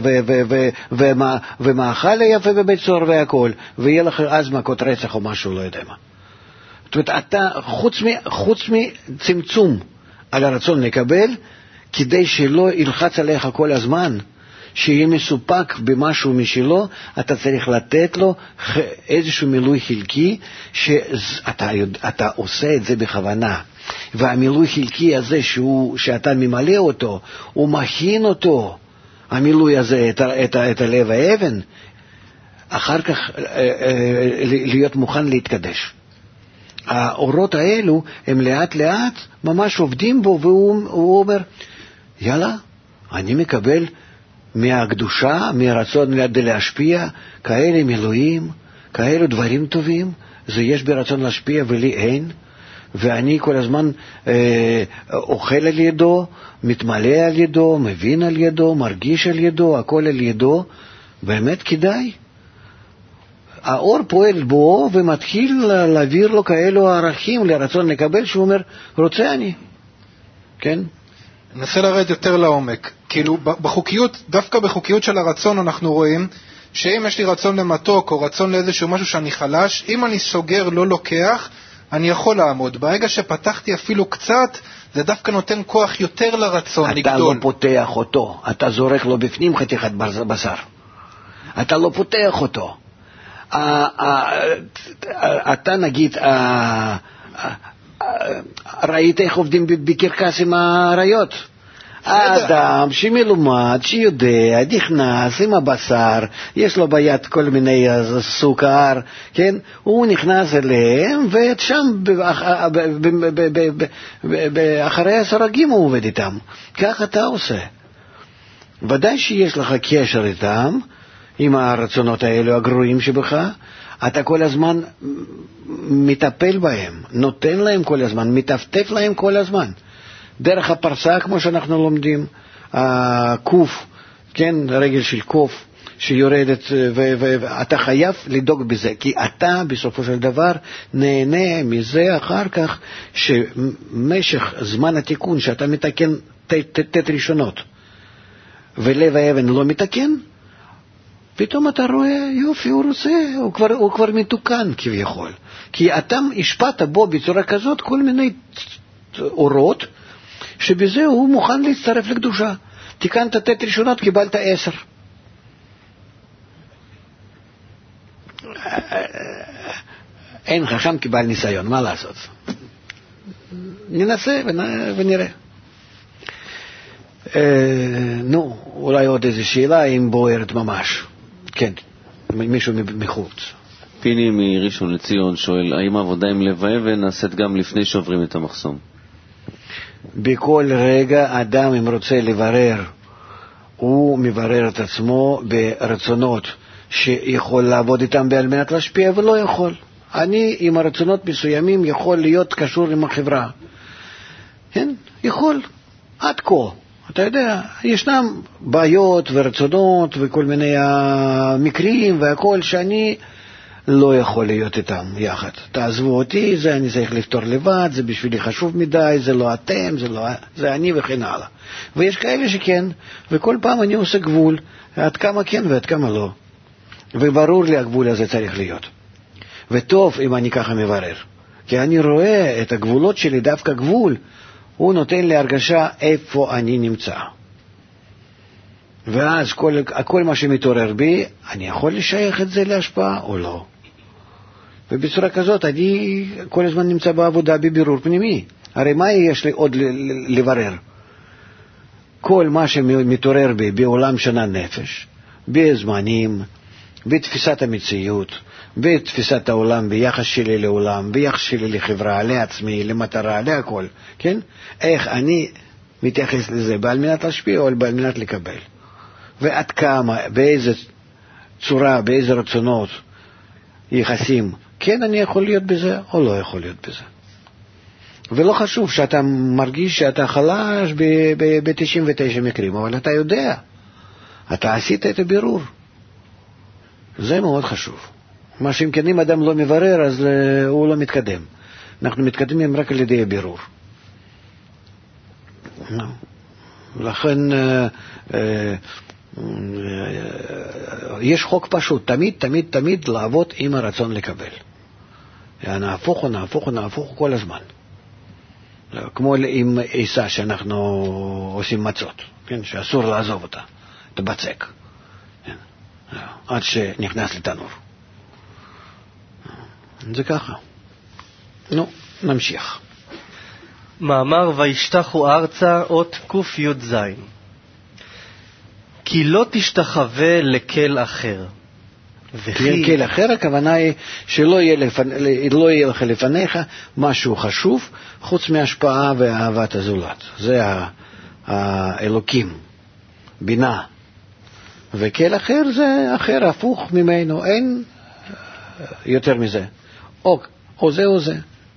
ומאכל יפה בבית סוהר והכל, ויהיה לך אז מכות רצח או משהו, לא יודע מה. זאת אומרת, אתה, חוץ מצמצום על הרצון לקבל, כדי שלא ילחץ עליך כל הזמן, שיהיה מסופק במשהו משלו, אתה צריך לתת לו איזשהו מילוי חלקי, שאתה עושה את זה בכוונה. והמילוי חלקי הזה שאתה ממלא אותו, הוא מכין אותו, המילוי הזה, את הלב האבן, אחר כך להיות מוכן להתקדש. האורות האלו הם לאט לאט ממש עובדים בו, והוא אומר, יאללה, אני מקבל מהקדושה, מהרצון להשפיע, כאלה מילואים, כאלה דברים טובים, זה יש ברצון להשפיע ולי אין, ואני כל הזמן אוכל על ידו, מתמלא על ידו, מבין על ידו, מרגיש על ידו, הכל על ידו, באמת כדאי. האור פועל בו ומתחיל להעביר לו כאלו ערכים לרצון לקבל, שהוא אומר, רוצה אני. כן? ננסה לרד יותר לעומק. כאילו בחוקיות, דווקא בחוקיות של הרצון אנחנו רואים, שאם יש לי רצון למתוק או רצון לאיזשהו משהו שאני חלש, אם אני סוגר לא לוקח, אני יכול לעמוד. ברגע שפתחתי אפילו קצת, זה דווקא נותן כוח יותר לרצון לגדול. אתה לא פותח אותו, אתה זורק לו בפנים חתיכת בשר. אתה לא פותח אותו. אתה נגיד, ראית איך עובדים בקרקס עם הריות? האדם שמלומד, שיודע, נכנס עם הבשר, יש לו ביד כל מיני סוכר, כן? הוא נכנס אליהם, ושם אחרי הסורגים הוא עובד איתם. כך אתה עושה. ודאי שיש לך קשר איתם, עם הרצונות האלו הגרועים שבך, אתה כל הזמן מטפל בהם, נותן להם כל הזמן, מטפטף להם כל הזמן. דרך הפרסה, כמו שאנחנו לומדים, הקוף, כן, רגל של קוף שיורדת, ואתה חייב לדאוג בזה, כי אתה בסופו של דבר נהנה מזה אחר כך, שמשך זמן התיקון שאתה מתקן תת ראשונות, ולב האבן לא מתקן, פתאום אתה רואה, יופי, הוא רוצה, הוא כבר מתוקן כביכול. כי אתה השפעת בו בצורה כזאת כל מיני אורות, שבזה הוא מוכן להצטרף לקדושה. תיקנת תת ראשונות, קיבלת 10. אין חכם קיבל ניסיון, מה לעשות? ננסה ונראה. נו, אולי עוד איזו שאלה, אם בוערת ממש. כן, מישהו מחוץ. פיני מראשון לציון שואל, האם העבודה עם לב האבן נעשית גם לפני שעוברים את המחסום? בכל רגע אדם אם רוצה לברר, הוא מברר את עצמו ברצונות שיכול לעבוד איתם על מנת להשפיע ולא יכול. אני עם הרצונות מסוימים יכול להיות קשור עם החברה. כן? יכול. עד כה. אתה יודע, ישנם בעיות ורצונות וכל מיני מקרים והכל שאני לא יכול להיות איתם יחד. תעזבו אותי, זה אני צריך לפתור לבד, זה בשבילי חשוב מדי, זה לא אתם, זה אני וכן הלאה. ויש כאלה שכן, וכל פעם אני עושה גבול, עד כמה כן ועד כמה לא. וברור לי הגבול הזה צריך להיות. וטוב אם אני ככה מברר. כי אני רואה את הגבולות שלי, דווקא גבול, הוא נותן לי הרגשה איפה אני נמצא. ואז כל מה שמתעורר בי, אני יכול לשייך את זה להשפעה או לא. ובצורה כזאת אני כל הזמן נמצא בעבודה בבירור פנימי. הרי מה יש לי עוד לברר? כל מה שמתעורר בי בעולם של הנפש, בזמנים, בתפיסת המציאות, בתפיסת העולם, ביחס שלי לעולם, ביחס שלי לחברה, לעצמי, למטרה, להכל, כן? איך אני מתייחס לזה, בעל מנת להשפיע או בעל מנת לקבל. ועד כמה, באיזה צורה, באיזה רצונות, יחסים, כן אני יכול להיות בזה או לא יכול להיות בזה. ולא חשוב שאתה מרגיש שאתה חלש ב-99 מקרים, אבל אתה יודע, אתה עשית את הבירור. זה מאוד חשוב. מה שאם כן אם אדם לא מברר, אז הוא לא מתקדם. אנחנו מתקדמים רק על ידי הבירור. לכן יש חוק פשוט, תמיד לעבוד עם הרצון לקבל. נהפוך כל הזמן. כמו עם עיסה שאנחנו עושים מצות, כן? שאסור לעזוב אותה, תבצק, כן? עד שנכנס לתנור. זה ככה. נו, נמשיך. מאמר וישתחו ארצה אות ק"ז. כי לא תשתחווה לקל אחר. לקל אחר, הכוונה היא שלא יהיה לך לפניך משהו חשוב חוץ מהשפעה ואהבת הזולת. זה האלוקים, בינה. וקל אחר זה אחר, הפוך ממנו, אין יותר מזה. או זה או זה.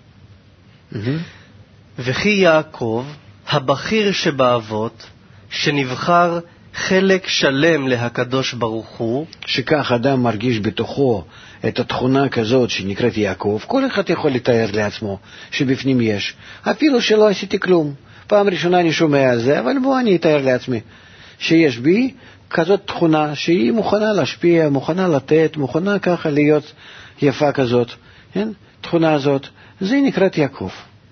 וכי יעקב, הבכיר שבאבות, שנבחר חלק שלם להקדוש ברוך הוא, שכך אדם מרגיש בתוכו את התכונה כזאת שנקראת יעקב, כל אחד יכול לתאר לעצמו שבפנים יש, אפילו שלא עשיתי כלום. פעם ראשונה אני שומע על זה, אבל בוא אני אתאר לעצמי שיש בי כזאת תכונה שהיא מוכנה להשפיע, מוכנה לתת, מוכנה ככה להיות יפה כזאת, כן? תכונה הזאת, זה נקראת יעקב.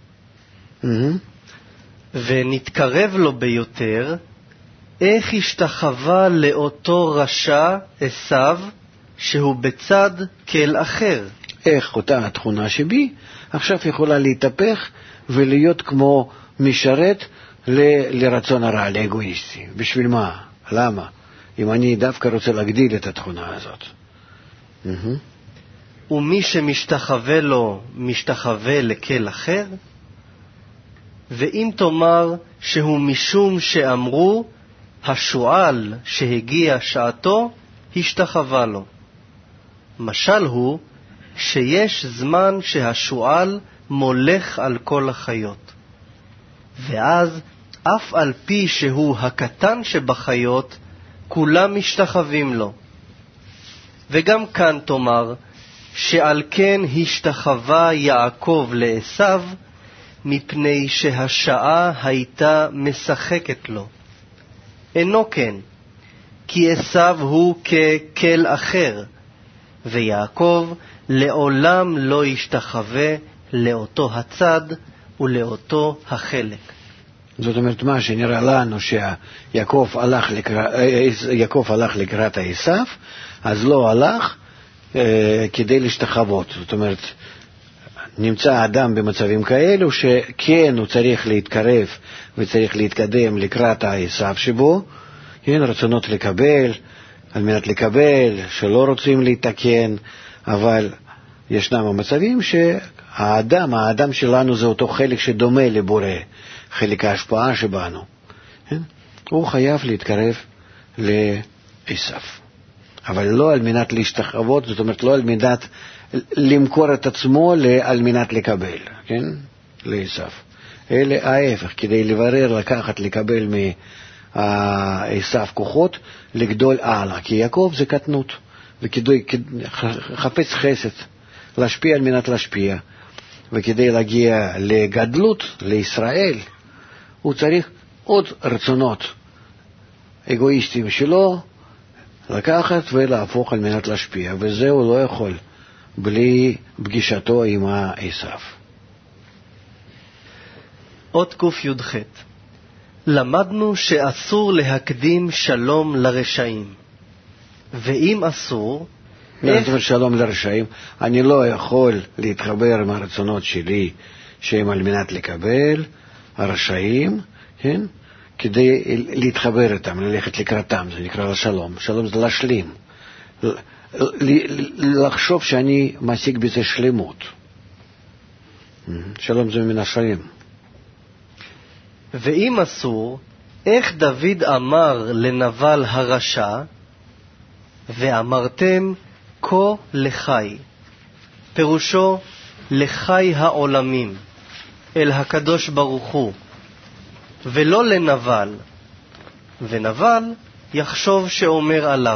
ונתקרב לו ביותר, איך השתחווה לאותו רשע עשיו, שהוא בצד כל אחר. איך אותה התכונה שבי עכשיו יכולה להתהפך ולהיות כמו משרת לרצון הרע, לאגואיסטי. בשביל מה? למה? אם אני דווקא רוצה להגדיל את התכונה הזאת. ומי שמשתחווה לו, משתחווה לקל אחר? ואם תאמר שהוא משום שאמרו, השועל שהגיע שעתו, השתחווה לו. משל הוא שיש זמן שהשועל מולך על כל החיות. ואז, אף על פי שהוא הקטן שבחיות, כולם משתחווים לו. וגם כאן תאמר, שעל כן השתחווה יעקב לעשיו, מפני שהשעה הייתה משחקת לו. אינו כן, כי עשיו הוא ככל אחר, ויעקב לעולם לא ישתחווה לאותו הצד ולאותו החלק. זאת אומרת, מה שנראה לנו שיעקב הלך לקראת עשיו, אז לא הלך כדי להשתחוות. זאת אומרת, נמצא אדם במצבים כאלו שכן הוא צריך להתקרב וצריך להתקדם לקראת עשיו שבו, כן, רצונות לקבל, על מנת לקבל, שלא רוצים להתקן, אבל ישנם המצבים שהאדם שלנו זה אותו חלק שדומה לבורא, חלק ההשפעה שבנו. כן? הוא חייב להתקרב לעשיו. אבל לא על מנת להשתחוות, זאת אומרת לא על מנת למכור את עצמו על מנת לקבל, כן? לעשיו. אלה ההפך, כדי לברר, לקחת, לקבל מעשיו כוחות, לגדול הלאה. כי יעקב זה קטנות, וכדי חפץ חסד, להשפיע על מנת להשפיע. וכדי להגיע לגדלות, לישראל, הוא צריך עוד רצונות אגואיסטיים שלו, לקחת ולהפוך על מנת להשפיע, וזה הוא לא יכול בלי פגישתו עם עשיו. עוד ק"ח. למדנו שאסור להקדים שלום לרשעים, ואם אסור, זאת אומרת שלום לרשעים, אני לא יכול להתחבר עם הרצונות שלי שהם על מנת לקבל הרשעים, כן? כדי להתחבר איתם, ללכת לקראתם, זה נקרא לשלום. שלום זה להשלים, לחשוב שאני משיג בזה שלמות. שלום זה מן השלם. ואם אסור, איך דוד אמר לנבל הרשע, ואמרתם כה לחי, פירושו לחי העולמים, אל הקדוש ברוך הוא, ולא לנבל, ונבל יחשוב שאומר עליו.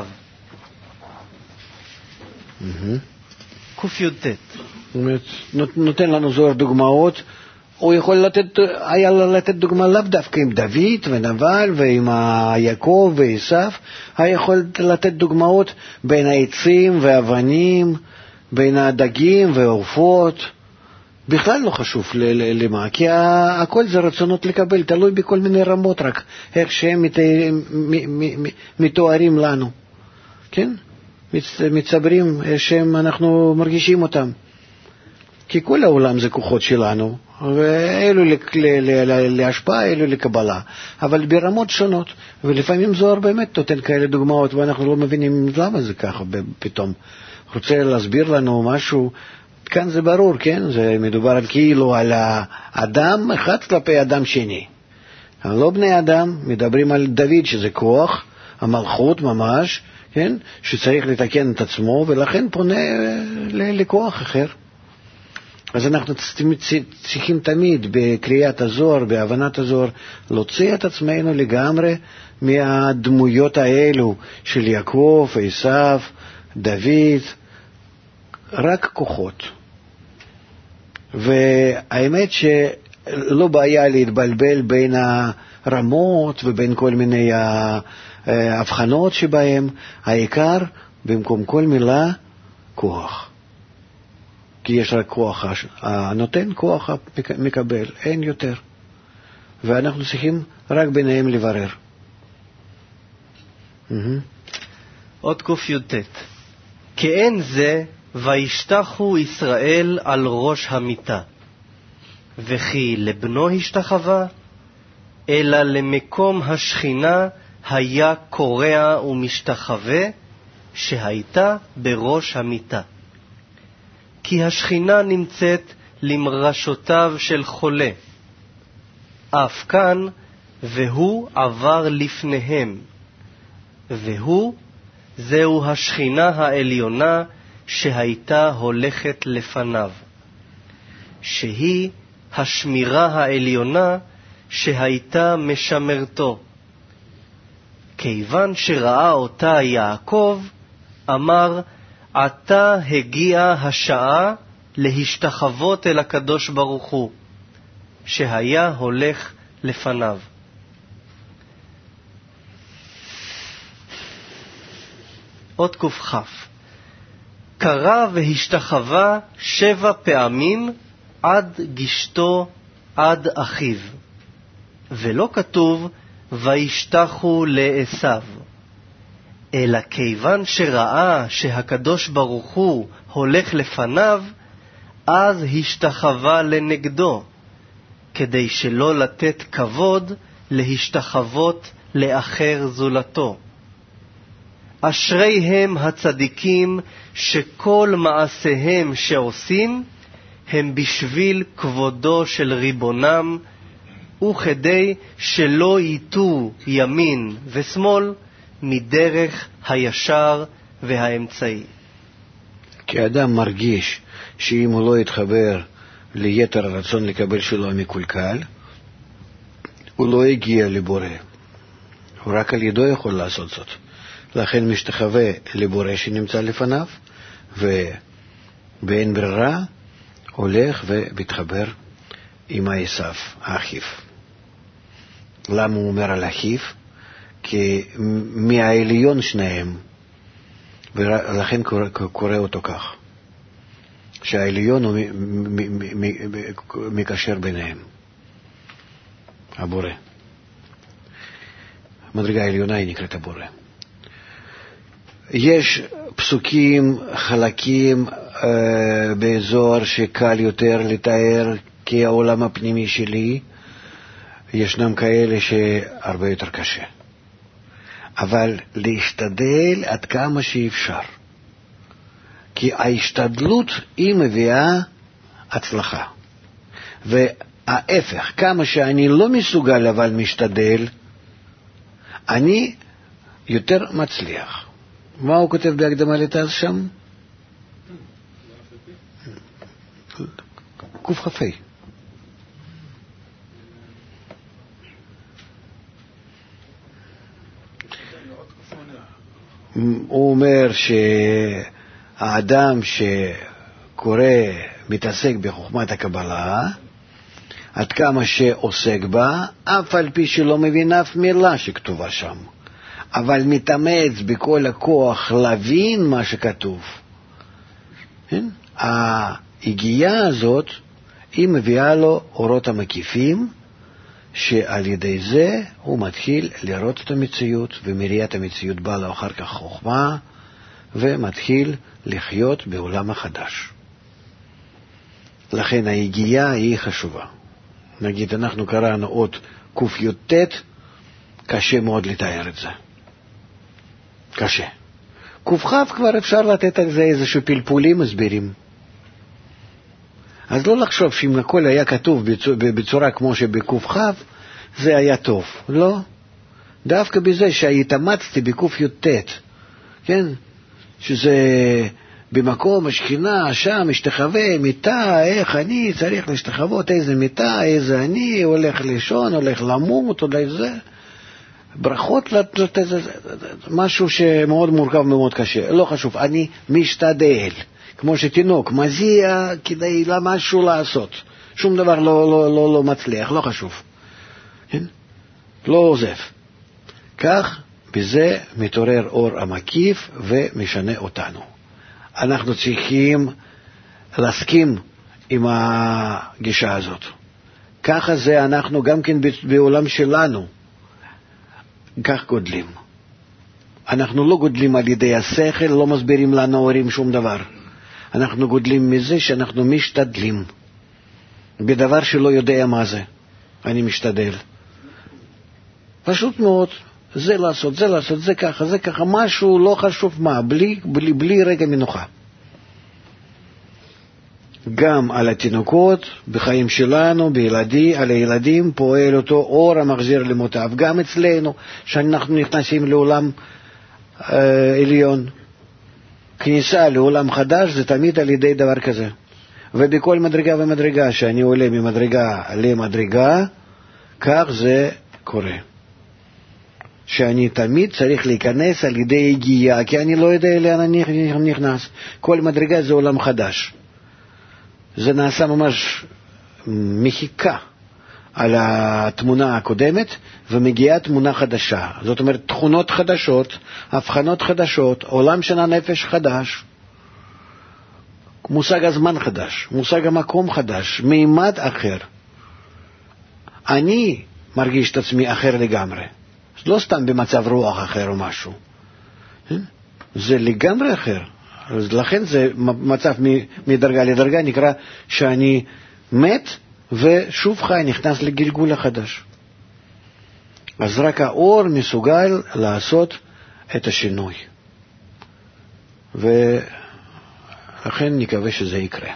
ק"ט. נותן לנו זוהר דוגמאות. הוא יכול היה לתת דוגמה לאו דווקא עם דוד ונבל ועם יעקב ועשיו, היה יכול לתת דוגמאות בין העצים והאבנים, בין הדגים והעופות. בכלל לא חשוב למה, כי הכל זה רצונות לקבל, תלוי בכל מיני רמות, רק איך שהם מתוארים לנו, כן? מצברים שהם אנחנו מרגישים אותם, כי כל העולם זה כוחות שלנו, ואלו להשפעה, אלו לקבלה, אבל ברמות שונות. ולפעמים זוהר באמת נותן כאלה דוגמאות, ואנחנו לא מבינים למה זה ככה פתאום. רוצה להסביר לנו משהו, כאן זה ברור, כן? זה מדובר על כאילו על האדם אחד כלפי אדם שני. אבל לא בני אדם, מדברים על דוד שזה כוח, המלכות ממש, כן? שצריך לתקן את עצמו, ולכן פונה לכוח אחר. אז אנחנו צריכים תמיד בקריאת הזוהר, בהבנת הזוהר, להוציא את עצמנו לגמרי מהדמויות האלו של יעקב, עשיו, דוד, רק כוחות. והאמת שלא בעיה להתבלבל בין הרמות ובין כל מיני הבחנות שבהם, העיקר במקום כל מילה כוח. כי יש רק כוח הנותן, כוח מקבל, אין יותר. ואנחנו צריכים רק ביניהם לברר. עוד ק"ט. כאין זה וישתחו ישראל על ראש המיטה, וכי לבנו השתחווה, אלא למקום השכינה היה קורע ומשתחווה, שהייתה בראש המיטה. כי השכינה נמצאת למרשותיו של חולה, אף כאן, והוא עבר לפניהם, והוא זהו השכינה העליונה שהייתה הולכת לפניו, שהיא השמירה העליונה שהייתה משמרתו. כיוון שראה אותה יעקב, אמר, עתה הגיעה השעה להשתחוות אל הקדוש ברוך הוא, שהיה הולך לפניו. עוד ק"כ. קרא והשתחווה 7 פעמים עד גשתו עד אחיו, ולא כתוב וישתחו לעשיו, אלא כיוון שראה שהקדוש ברוך הוא הולך לפניו, אז השתחווה לנגדו, כדי שלא לתת כבוד להשתחוות לאחר זולתו. אשריהם הצדיקים שכל מעשיהם שעושים הם בשביל כבודו של ריבונם, וכדי שלא ייטו ימין ושמאל מדרך הישר והאמצעי. כי אדם מרגיש שאם הוא לא יתחבר ליתר הרצון לקבל שלו המקולקל, הוא לא הגיע לבורא. הוא רק על ידו יכול לעשות זאת. לכן משתחווה לבורא שנמצא לפניו, ובאין ברירה הולך ומתחבר עם עשיו, האחיו. למה הוא אומר על אחיו? כי מהעליון שניהם, ולכן קורא אותו כך, שהעליון הוא מקשר ביניהם, הבורא. המדרגה העליונה היא נקראת הבורא. יש פסוקים, חלקים באזור שקל יותר לתאר כעולם הפנימי שלי, ישנם כאלה שהרבה יותר קשה. אבל להשתדל עד כמה שאפשר. כי ההשתדלות היא מביאה הצלחה. וההפך, כמה שאני לא מסוגל אבל משתדל, אני יותר מצליח. מה הוא כותב בהקדמה לתז שם? קוף חפי. הוא אומר שהאדם שקורא, מתעסק בחוכמת הקבלה, עד כמה שעוסק בה, אף על פי שלא מבין אף מילה שכתובה שם, אבל מתאמץ בכל הכוח להבין מה שכתוב. ההגיעה הזאת, היא מביאה לו אורות המקיפים, שעל ידי זה הוא מתחיל לראות את המציאות, ומראיית המציאות באה לו אחר כך חוכמה, ומתחיל לחיות בעולם החדש. לכן ההגיעה היא חשובה. נגיד, אנחנו קראנו עוד ק"ט, קשה מאוד לתאר את זה. קשה. ק"כ כבר אפשר לתת על זה איזשהו פלפולים מסבירים. אז לא לחשוב שאם הכל היה כתוב בצורה כמו שבק"כ, זה היה טוב. לא. דווקא בזה שהתאמצתי בק"ט, כן? שזה במקום השכינה, שם משתחווה, מיטה, איך אני צריך להשתחוות, איזה מיטה, איזה אני, הולך לישון, הולך למות, אולי זה. ברכות, משהו שמאוד מורכב ומאוד קשה. לא חשוב, אני משתדל. כמו שתינוק מזיע כדי משהו לעשות. שום דבר לא מצליח, לא חשוב. כן? לא עוזב. כך, בזה מתעורר אור המקיף ומשנה אותנו. אנחנו צריכים להסכים עם הגישה הזאת. ככה זה אנחנו גם כן בעולם שלנו. כך גודלים. אנחנו לא גודלים על ידי השכל, לא מסבירים לנו הורים שום דבר. אנחנו גודלים מזה שאנחנו משתדלים. בדבר שלא יודע מה זה. אני משתדל. פשוט מאוד. זה לעשות, זה ככה, משהו לא חשוב מה, בלי רגע מנוחה. גם על התינוקות, בחיים שלנו, על הילדים, פועל אותו אור המחזיר למוטב. גם אצלנו, שאנחנו נכנסים לעולם עליון. כניסה לעולם חדש זה תמיד על ידי דבר כזה. ובכל מדרגה ומדרגה, שאני עולה ממדרגה למדרגה, כך זה קורה. שאני תמיד צריך להיכנס על ידי הגיעה, כי אני לא יודע לאן אני נכנס. כל מדרגה זה עולם חדש. זה נעשה ממש מחיקה על התמונה הקודמת, ומגיעה תמונה חדשה. זאת אומרת, תכונות חדשות, הבחנות חדשות, עולם של הנפש חדש, מושג הזמן חדש, מושג המקום חדש, מימד אחר. אני מרגיש את עצמי אחר לגמרי. לא סתם במצב רוח אחר או משהו. זה לגמרי אחר. אז לכן זה מצב מדרגה לדרגה נקרא שאני מת ושוב חי, נכנס לגלגול החדש. אז רק האור מסוגל לעשות את השינוי. ולכן נקווה שזה יקרה.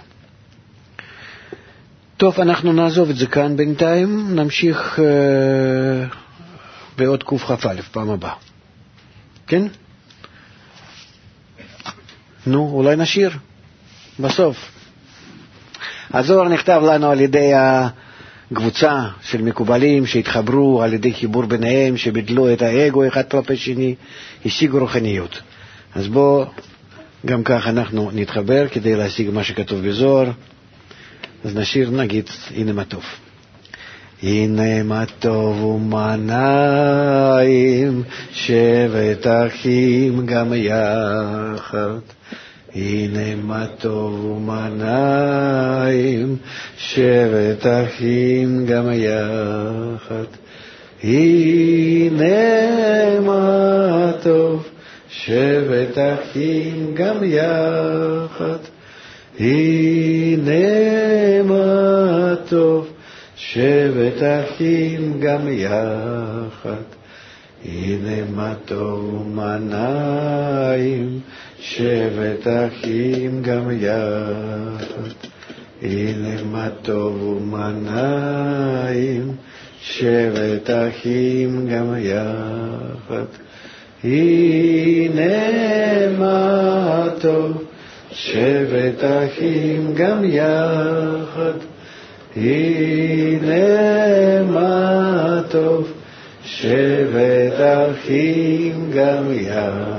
טוב, אנחנו נעזוב את זה כאן בינתיים, נמשיך בעוד קכ"א פעם הבאה. כן? נו, אולי נשיר בסוף. הזוהר נכתב לנו על ידי הקבוצה של מקובלים שהתחברו על ידי חיבור ביניהם, שבידלו את האגו אחד כלפי שני, השיגו רוחניות. אז בוא, גם כך אנחנו נתחבר כדי להשיג מה שכתוב בזוהר. אז נשיר, נגיד, הנה מה טוב. הנה מה טוב ומה נעים, שבת אחים גם יחד. הנה מה טוב ומה נעים, שבת אחים גם יחד. הנה מה טוב, שבת אחים גם יחד. הנה מה טוב, שבת אחים גם יחד. הנה מה טוב ומה נעים, שבת אחים גם יחד. הנה מה טוב ומה נעים, שבת אחים גם יחד. הנה מה טוב, שבת אחים גם יחד. הנה מה טוב, שבת אחים גם יחד.